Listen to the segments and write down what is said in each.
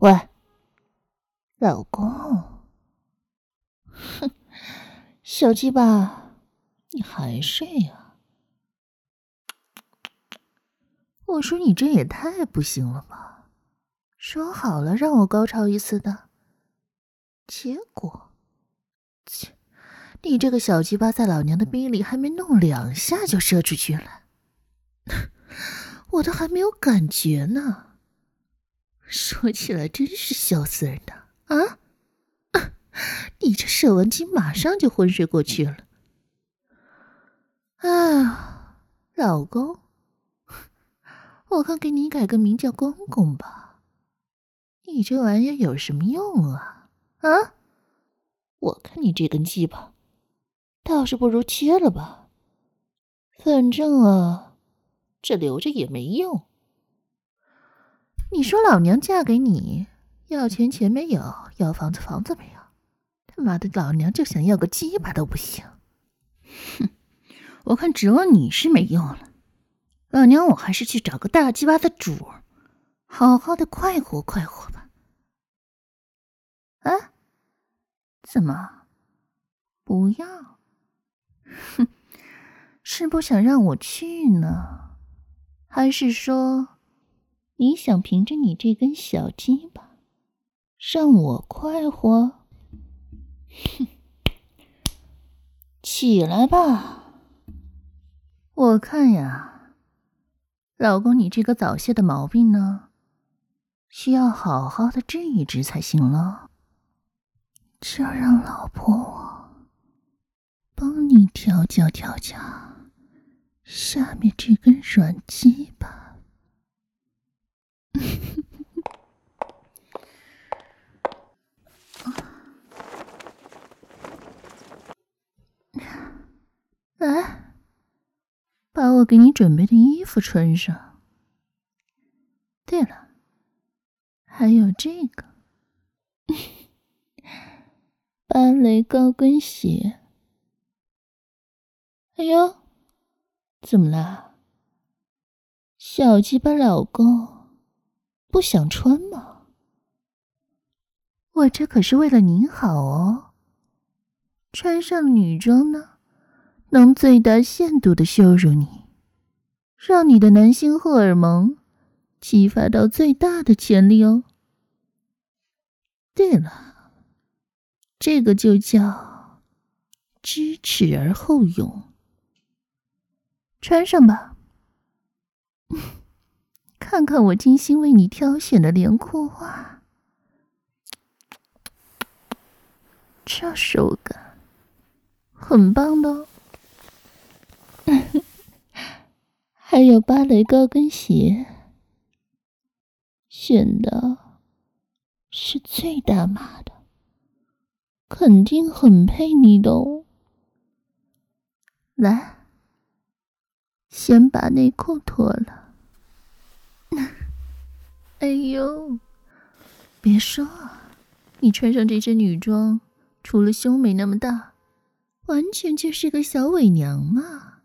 喂，老公，哼，小鸡巴，你还睡呀？我说你这也太不行了吧！说好了让我高潮一次的，结果，切，你这个小鸡巴在老娘的逼里还没弄2下就射出去了，我都还没有感觉呢。说起来真是笑死人的啊！你这射完精马上就昏睡过去了。啊，老公，我看给你改个名叫公公吧。你这玩意儿有什么用啊？啊？我看你这根鸡巴，倒是不如切了吧。反正啊，这留着也没用。你说老娘嫁给你，要钱钱没有，要房子房子没有，他妈的老娘就想要个鸡巴都不行。哼，我看只有你是没用了，老娘我还是去找个大鸡巴的主，好好的快活快活吧。啊？怎么？不要？哼，是不想让我去呢，还是说你想凭着你这根小鸡巴让我快活？哼，起来吧。我看呀，老公你这个早泄的毛病呢，需要好好的治一治才行了。就让老婆我帮你调教调教下面这根软鸡巴。来，把我给你准备的衣服穿上。对了，还有这个芭蕾高跟鞋。哎呦，怎么啦？小鸡巴老公不想穿吗？我这可是为了您好哦。穿上女装呢，能最大限度的羞辱你，让你的男性荷尔蒙激发到最大的潜力哦。对了，这个就叫知耻而后勇。穿上吧，看看我精心为你挑选的连裤袜，这手感很棒的哦。还有芭蕾高跟鞋，选的是最大码的，肯定很配你的哦。来，先把内裤脱了。哎呦，别说啊，你穿上这身女装，除了胸没那么大，完全就是个小伪娘嘛。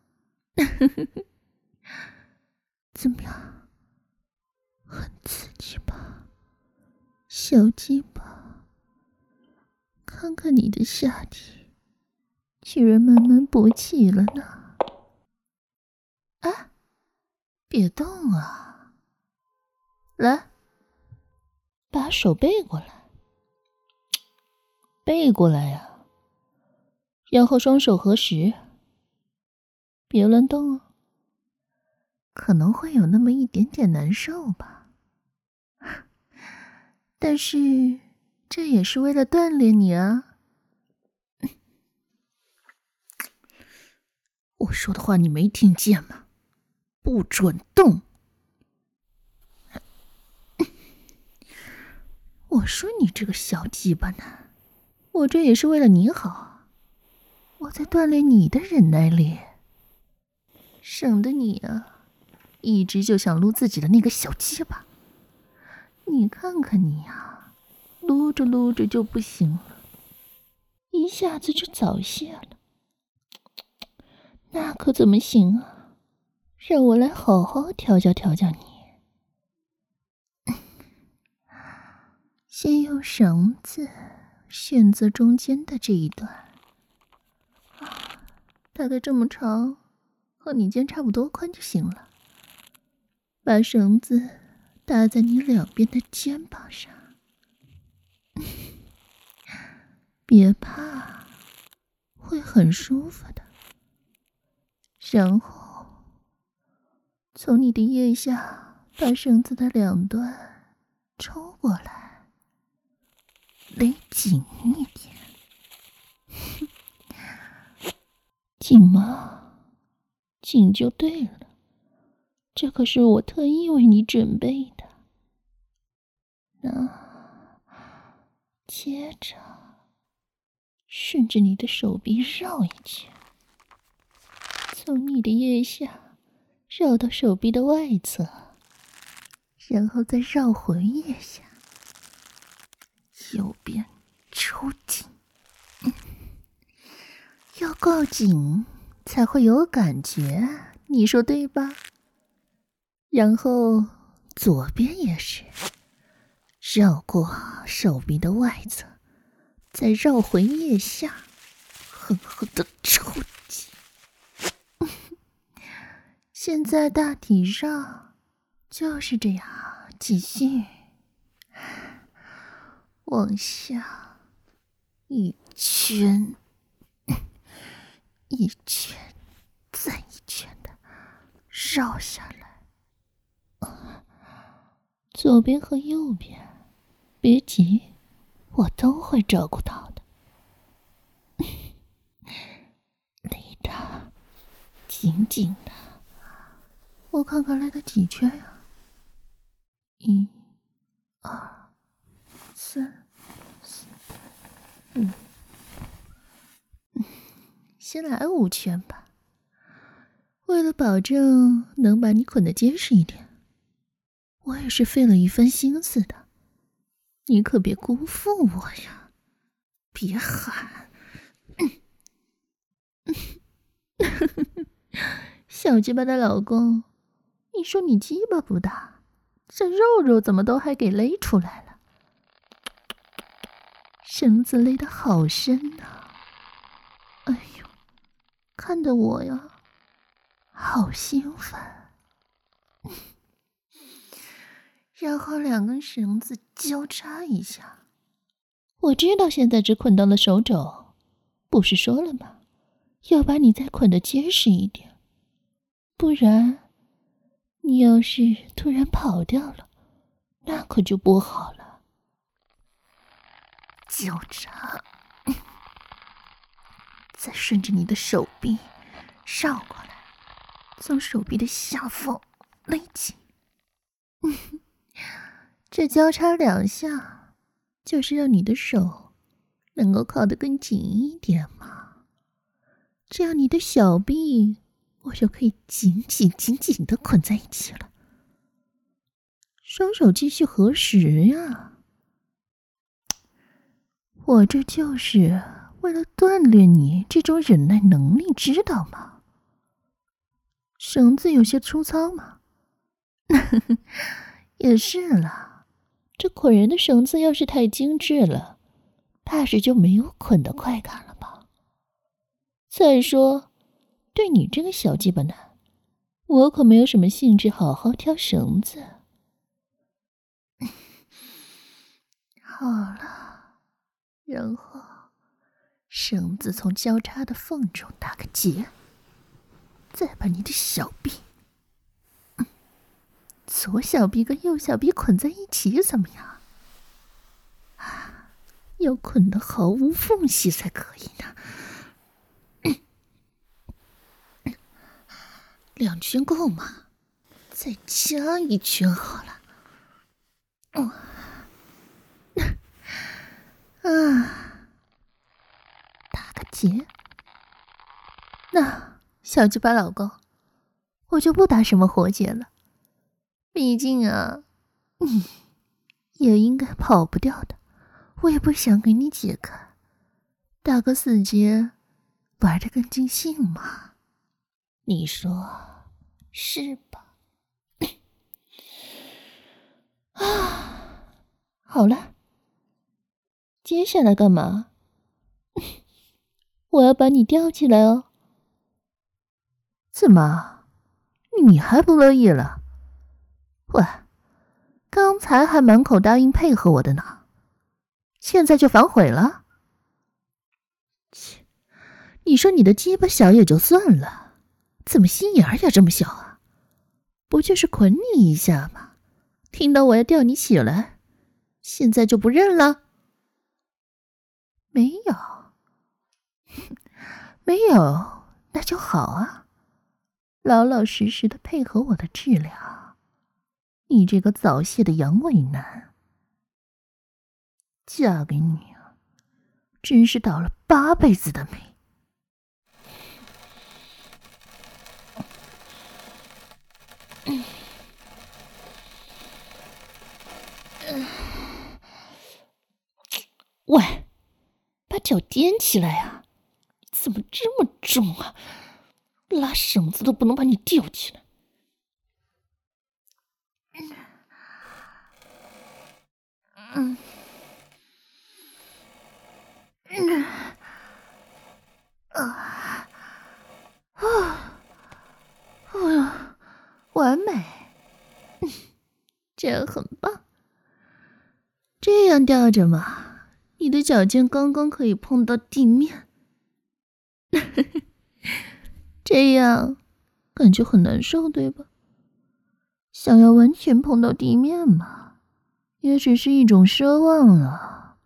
怎么样？很刺激吧？小鸡巴，看看你的下体，居然慢慢勃起了呢。啊，别动啊！来，把手背过来，背过来呀，然后双手合十，别乱动哦。可能会有那么一点点难受吧，但是这也是为了锻炼你啊。我说的话你没听见吗？不准动！我说你这个小鸡巴男，我这也是为了你好，我在锻炼你的忍耐力，省得你啊一直就想撸自己的那个小鸡巴。你看看你啊，撸着撸着就不行了，一下子就早泄了，那可怎么行啊？让我来好好调教调教你。 用绳子选择中间的这一段，大概这么长，和你肩差不多宽就行了。把绳子搭在你两边的肩膀上，别怕，会很舒服的。然后从你的腋下把绳子的两端抽过来，勒紧一点。紧吗？紧就对了，这可是我特意为你准备的。那接着顺着你的手臂绕一圈，从你的腋下绕到手臂的外侧，然后再绕回腋下，右边抽紧，要够紧才会有感觉，你说对吧？然后左边也是，绕过手臂的外侧，再绕回腋下，狠狠的抽紧。现在大体上就是这样，继续往下一圈一圈再一圈的绕下来。左边和右边别急，我都会照顾到的。勒得紧紧的，我看看勒得几圈呀？1、2、3、4、5，先来5圈吧。为了保证能把你捆得结实一点，我也是费了一番心思的，你可别辜负我呀！别喊，小鸡巴的老公，你说你鸡巴不大，这肉肉怎么都还给勒出来了？绳子勒得好深啊！哎呦，看得我呀，好兴奋。然后2根绳子交叉一下。我知道现在只捆到了手肘，不是说了吗？要把你再捆得结实一点，不然你要是突然跑掉了，那可就不好了。交叉，再顺着你的手臂绕过来，从手臂的下方勒紧。这交叉2下，就是让你的手能够靠得更紧一点嘛。这样你的小臂我就可以紧紧的捆在一起了。双手继续合十呀。我这就是为了锻炼你这种忍耐能力，知道吗？绳子有些粗糙嘛。也是啦，这捆人的绳子要是太精致了，怕是就没有捆的快感了吧。再说，对你这个小鸡巴男，我可没有什么兴致好好挑绳子。好了，然后绳子从交叉的缝中打个结，再把你的小臂，左小臂跟右小臂捆在一起，怎么样？要捆得毫无缝隙才可以呢。2圈够吗？再加1圈好了。打个结。那小鸡巴老公，我就不打什么活结了。毕竟啊，你也应该跑不掉的，我也不想给你解开，打个死结，玩得更尽兴嘛。你说是吧？好了， 接下来干嘛？我要把你吊起来哦。怎么，你还不乐意了？喂，刚才还满口答应配合我的呢，现在就反悔了？切，你说你的鸡巴小也就算了，怎么心眼儿也这么小啊？不就是捆你一下吗？听到我要吊你起来，现在就不认了？没有，没有，那就好啊，老老实实的配合我的治疗。你这个早泄的阳痿男，嫁给你啊，真是倒了8辈子的霉。喂，把脚踮起来啊！怎么这么重啊？拉绳子都不能把你吊起来。完美，这样很棒。这样吊着嘛，你的脚尖刚刚可以碰到地面。这样感觉很难受，对吧？想要完全碰到地面嘛，也只是一种奢望了。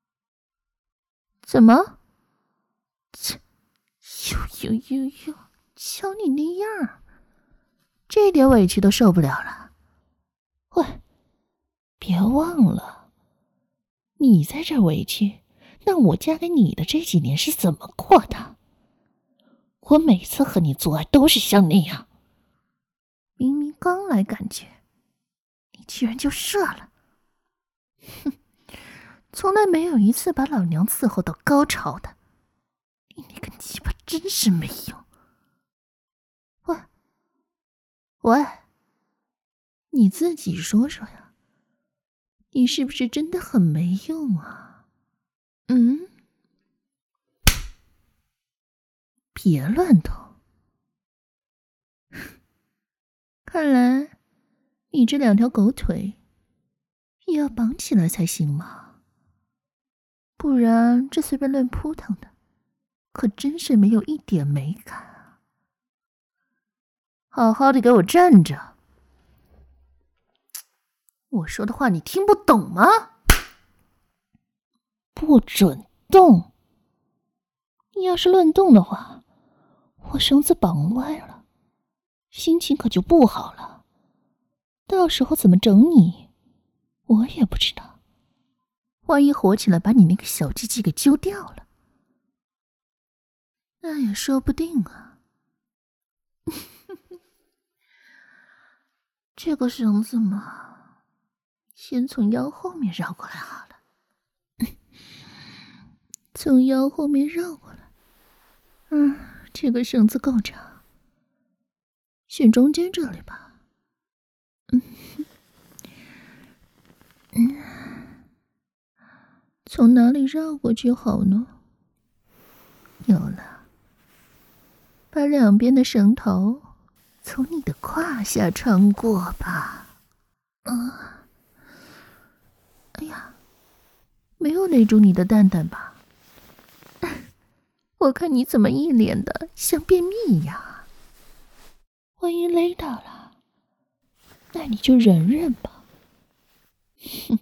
怎么？切，哟，瞧你那样，这点委屈都受不了了。喂，别忘了，你在这委屈，那我嫁给你的这几年是怎么过的？我每次和你做爱都是像那样，明明刚来感觉，你居然就射了。哼，从来没有一次把老娘伺候到高潮的，你那根鸡巴真是没用。喂，你自己说说呀，你是不是真的很没用啊？别乱动。看来你这2条狗腿也要绑起来才行嘛，不然这随便乱扑腾的，可真是没有一点美感啊。好好的给我站着！我说的话你听不懂吗？不准动！你要是乱动的话，我绳子绑歪了，心情可就不好了。到时候怎么整你，我也不知道。万一火起来把你那个小鸡鸡给揪掉了，那也说不定啊。这个绳子嘛，先从腰后面绕过来好了。从腰后面绕过来。这个绳子够长，选中间这里吧。从哪里绕过去好呢？有了，把两边的绳头从你的胯下穿过吧。哎呀，没有勒住你的蛋蛋吧？我看你怎么一脸的像便秘呀？万一勒到了，那你就忍忍吧。哼，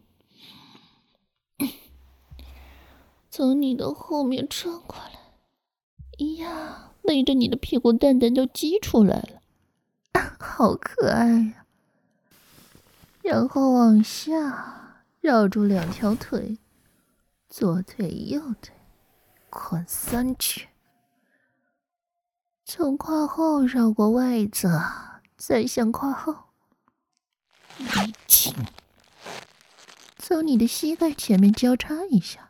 从你的后面穿过来，呀，勒着你的屁股蛋蛋都挤出来了，好可爱呀！然后往下绕住2条腿，左腿右腿，捆3圈，从胯后绕过外侧，再向胯后一紧，从你的膝盖前面交叉一下。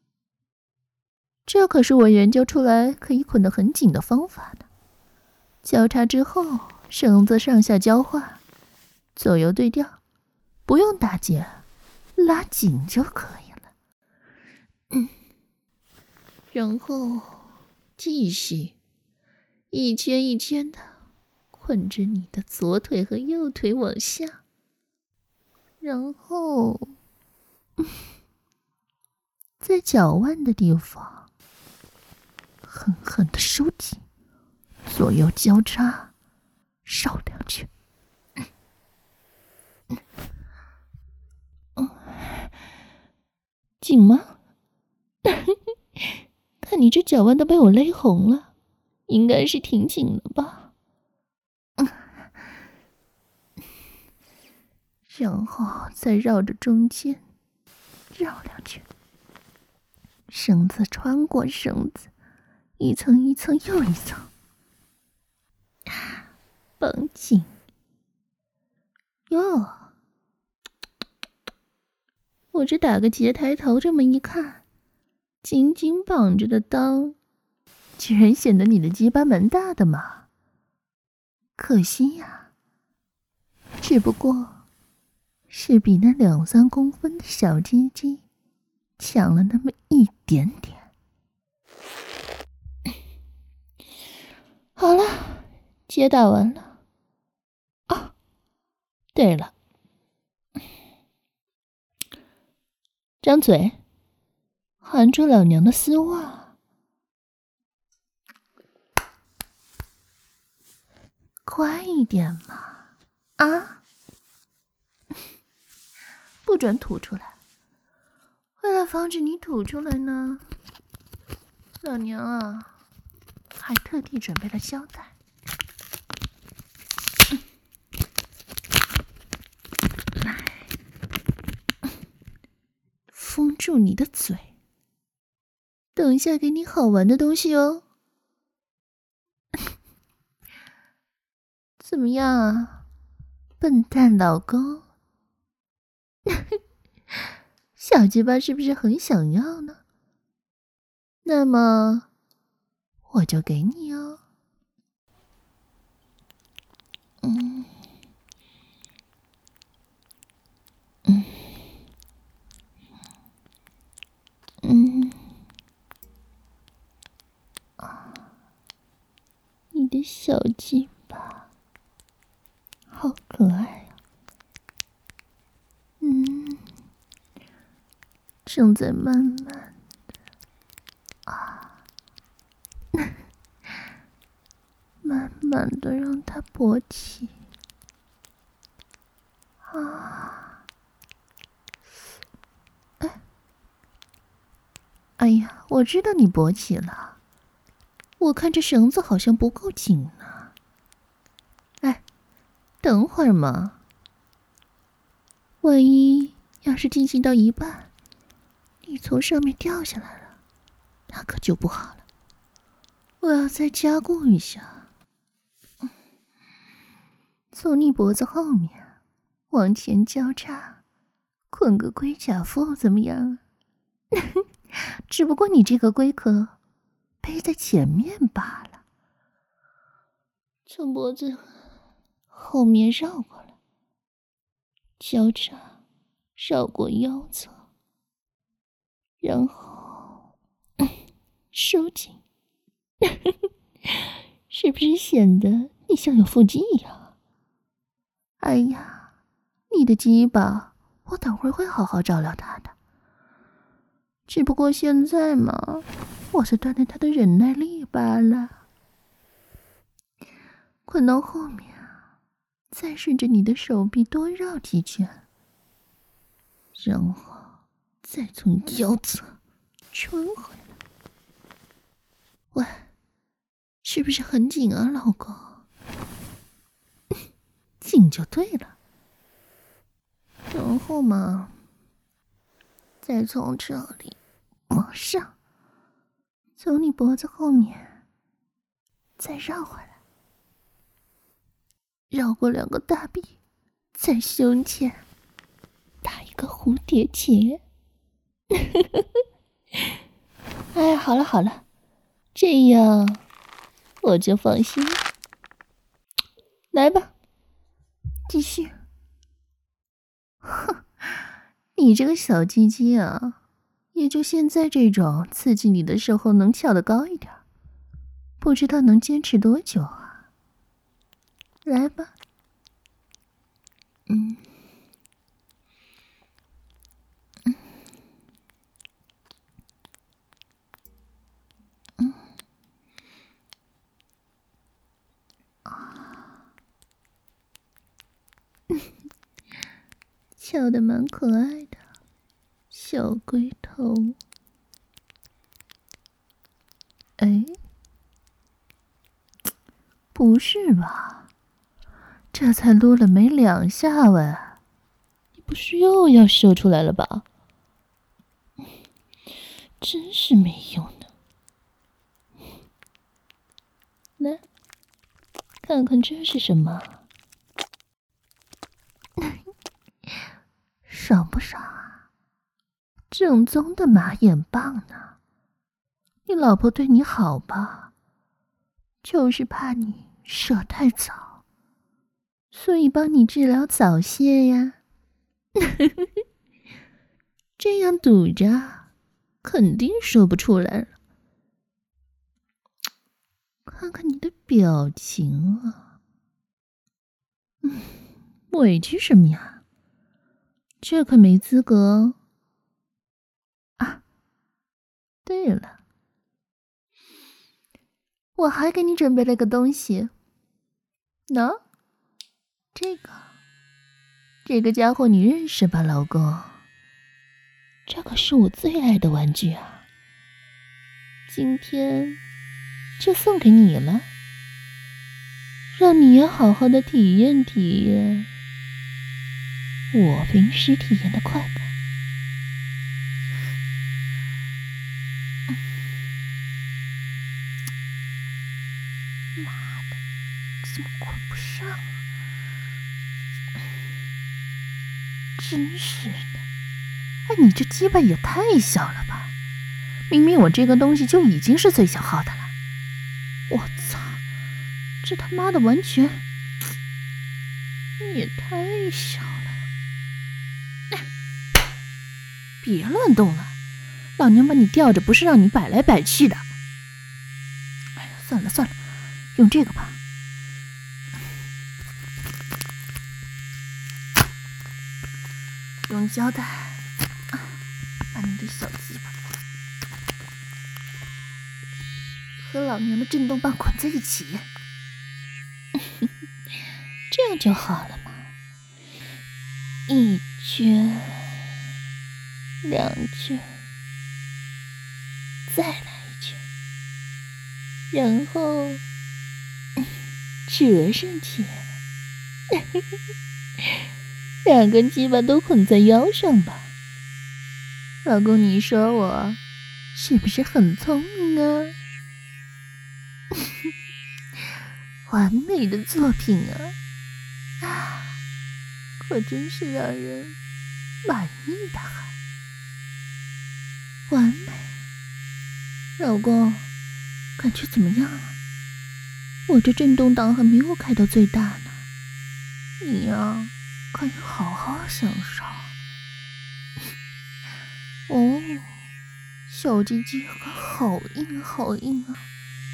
这可是我研究出来可以捆得很紧的方法呢。交叉之后，绳子上下交换，左右对调，不用打结，拉紧就可以了。 然后继续一圈一圈的困着你的左腿和右腿往下，然后在脚腕的地方狠狠的收紧，左右交叉绕两圈。紧吗？看你这脚腕都被我勒红了，应该是挺紧的吧？然后再绕着中间绕两圈，绳子穿过绳子，一层一层又一层，绑紧。哟，我这打个结抬头这么一看，紧紧绑着的裆，居然显得你的鸡巴蛮大的嘛。可惜呀，只不过是比那2-3公分的小鸡鸡强了那么一点点。好了，结打完了。啊，对了，张嘴，含住老娘的丝袜。快一点嘛！啊，不准吐出来。为了防止你吐出来呢，老娘啊，还特地准备了胶带。来，封住你的嘴。等一下给你好玩的东西哦。怎么样啊，笨蛋老公？小鸡巴是不是很想要呢？那么我就给你哦。你的小鸡巴好可爱啊。正在慢慢的慢慢的让它勃起。哎呀，我知道你勃起了，我看这绳子好像不够紧呢。哎，等会儿嘛，万一要是进行到一半，你从上面掉下来了，那可就不好了。我要再加固一下，从你脖子后面往前交叉，捆个龟甲腹怎么样？只不过你这个龟壳背在前面罢了，从脖子后面绕过来，交叉绕过腰侧，然后收紧。是不是显得你像有腹肌一样？哎呀，你的鸡巴我等会儿会好好照料它的，只不过现在嘛，我是锻炼他的忍耐力罢了。捆到后面，再顺着你的手臂多绕几圈，然后再从腰侧穿回来。喂，是不是很紧啊，老公？紧就对了。然后嘛，再从这里往上，从你脖子后面再绕回来，绕过2个大臂，在胸前打一个蝴蝶结。哎呀，好了好了，这样我就放心了。来吧，继续。哼，你这个小鸡鸡啊， 也就现在这种刺激你的时候能翘得高一点，不知道能坚持多久啊。来吧。翘得蛮可爱的，小龟头。哎，不是吧？这才撸了没2下吧，你不是又要射出来了吧？真是没用的。来，看看这是什么？爽不爽啊？正宗的马眼棒呢。你老婆对你好吧？就是怕你射太早，所以帮你治疗早泄呀。这样堵着，肯定射不出来了。看看你的表情啊，委屈什么呀？这可没资格啊！对了，我还给你准备了个东西。喏，这个家伙你认识吧，老公？这可是我最爱的玩具啊！今天就送给你了，让你也好好的体验体验我临时体验的快感。妈的，怎么捆不上啊？真是的！哎，你这鸡巴也太小了吧！明明我这个东西就已经是最小号的了。我操，这他妈的完全也太小了！别乱动了，老娘把你吊着不是让你摆来摆去的。哎呀，算了算了，用这个吧。用胶带把你的小鸡巴和老娘的震动棒捆在一起，这样就好了嘛。1圈2圈，再来1圈，然后折上去。2根鸡巴都捆在腰上吧。老公，你说我是不是很聪明啊？完美的作品啊！可真是让人满意的很。完美。老公，感觉怎么样啊？我这震动档还没有开到最大呢，你呀，可以好好享受。哦，小鸡鸡可好硬好硬啊，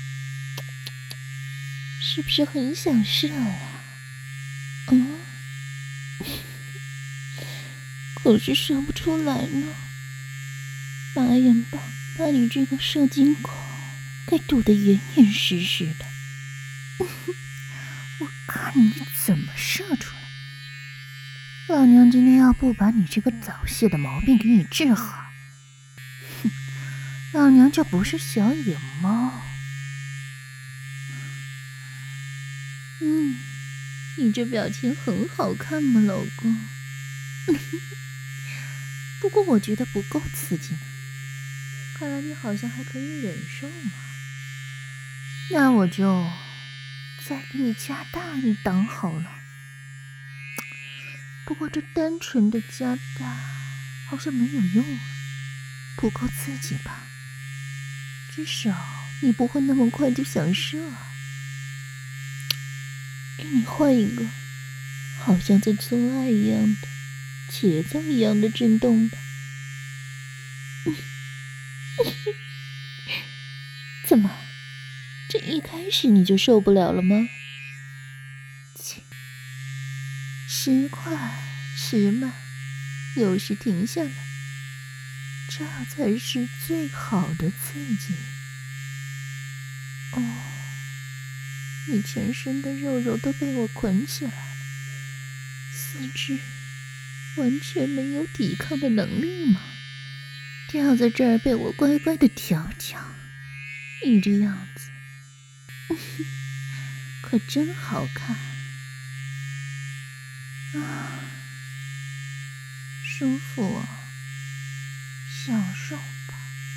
是不是很想射呀？可是射不出来呢。马眼棒把你这个射精口给堵得严严实实的。我看你怎么射出来。老娘今天要不把你这个早泄的毛病给你治好，老娘就不是小野猫。你这表情很好看嘛，老公。不过我觉得不够刺激呢，看来你好像还可以忍受嘛。那我就再给你加大一档好了。不过这单纯的加大好像没有用啊，不够刺激吧？至少你不会那么快就想射啊。给你换一个，好像在做爱一样的节奏一样的震动吧。 怎么，这一开始你就受不了了吗？切，时快时慢，有时停下来，这才是最好的刺激。哦，你全身的肉肉都被我捆起来了，四肢完全没有抵抗的能力吗？吊在这儿被我乖乖的调教，你这样子可真好看啊，舒服啊，享受吧，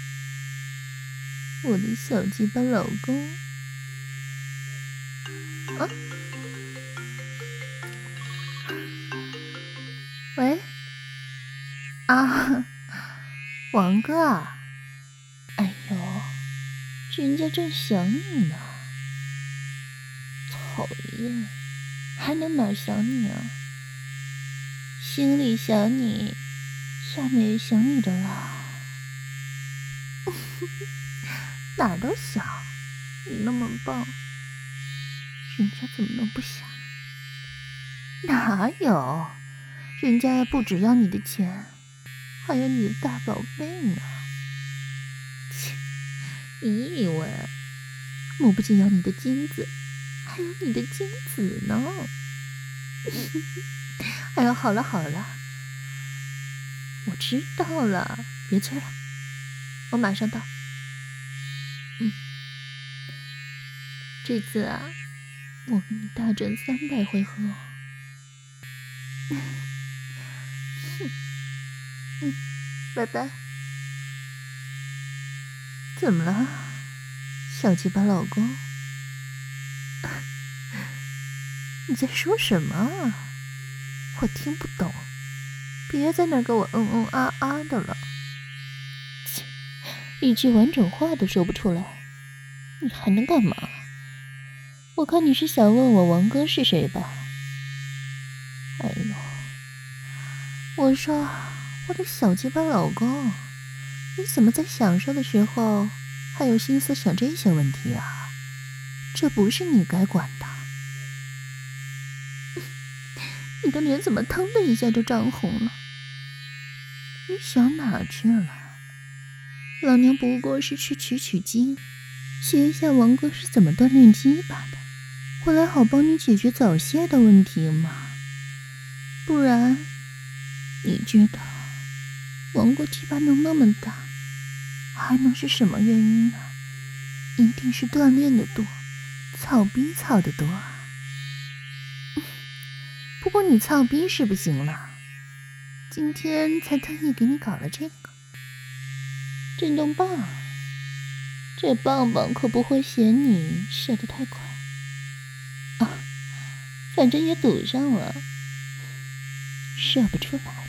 我的小鸡巴老公啊！喂，啊，王哥啊，哎呦，人家正想你呢，讨厌，还能哪儿想你啊？心里想你，下面也想你的啦。哪儿都想，你那么棒，人家怎么能不想？哪有？人家不只要你的钱，还有你的大宝贝呢。切，你以为我不仅要你的金子，还有你的精子呢？哎呦，好了好了，我知道了，别催了，我马上到。这次啊，我给你大整300回合。拜拜。怎么了，小鸡巴老公？你在说什么啊？我听不懂，别在那儿给我啊啊的了。切，一句完整话都说不出来，你还能干嘛？我看你是想问我王哥是谁吧？哎呦，我说我的小鸡巴老公，你怎么在享受的时候还有心思想这些问题啊？这不是你该管的。你的脸怎么腾的一下就涨红了？你想哪去了？老娘不过是去取经，学一下王哥是怎么锻炼鸡巴的，回来好帮你解决早泄的问题嘛。不然，你觉得王哥鸡巴能那么大，还能是什么原因呢？一定是锻炼的多，操逼操的多啊。不过你操逼是不行了，今天才特意给你搞了这个震动棒，这棒棒可不会嫌你射得太快啊，反正也堵上了，射不出来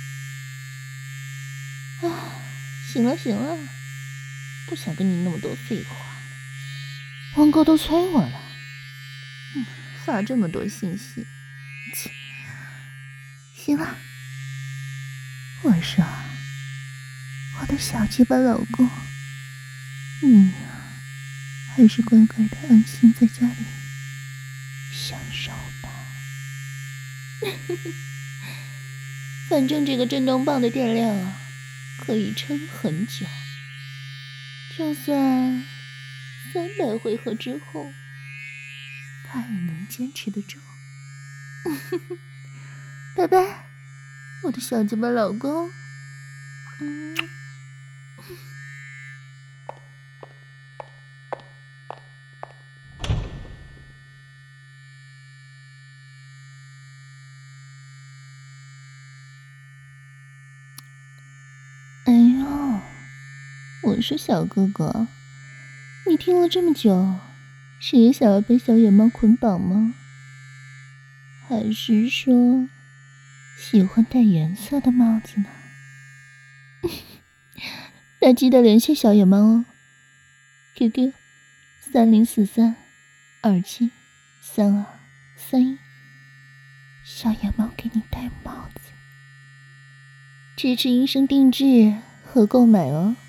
的。啊，行了行了，不想跟你那么多废话了，王哥都催我了，发这么多信息，切，行了，我说，我的小鸡巴老公，你呀，还是乖乖的安心在家里享受吧。反正这个震动棒的电量啊，可以撑很久，就算300回合之后，他也能坚持得住。拜拜，我的小鸡巴老公。哎呦，我说小哥哥，你听了这么久，是也想要被小野猫捆绑吗？还是说喜欢戴颜色的帽子呢？那记得联系小野猫哦 ，QQ3043273231，小野猫给你戴帽子，支持音声定制和购买哦。